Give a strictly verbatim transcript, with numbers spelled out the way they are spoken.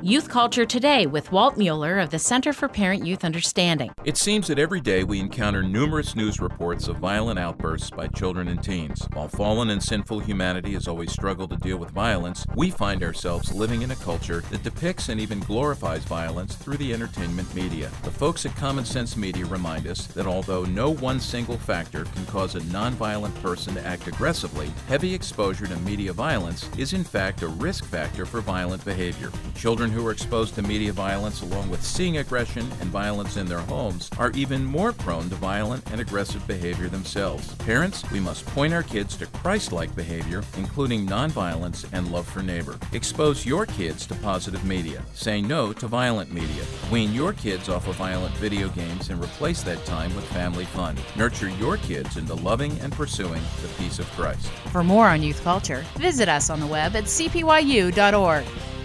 Youth Culture Today with Walt Mueller of the Center for Parent-Youth Understanding. It seems that every day we encounter numerous news reports of violent outbursts by children and teens. While fallen and sinful humanity has always struggled to deal with violence, we find ourselves living in a culture that depicts and even glorifies violence through the entertainment media. The folks at Common Sense Media remind us that although no one single factor can cause a nonviolent person to act aggressively, heavy exposure to media violence is in fact a risk factor for violent behavior. Children who are exposed to media violence, along with seeing aggression and violence in their homes, are even more prone to violent and aggressive behavior themselves. Parents, we must point our kids to Christ-like behavior, including nonviolence and love for neighbor. Expose your kids to positive media. Say no to violent media. Wean your kids off of violent video games and replace that time with family fun. Nurture your kids into loving and pursuing the peace of Christ. For more on youth culture, visit us on the web at c p y u dot org.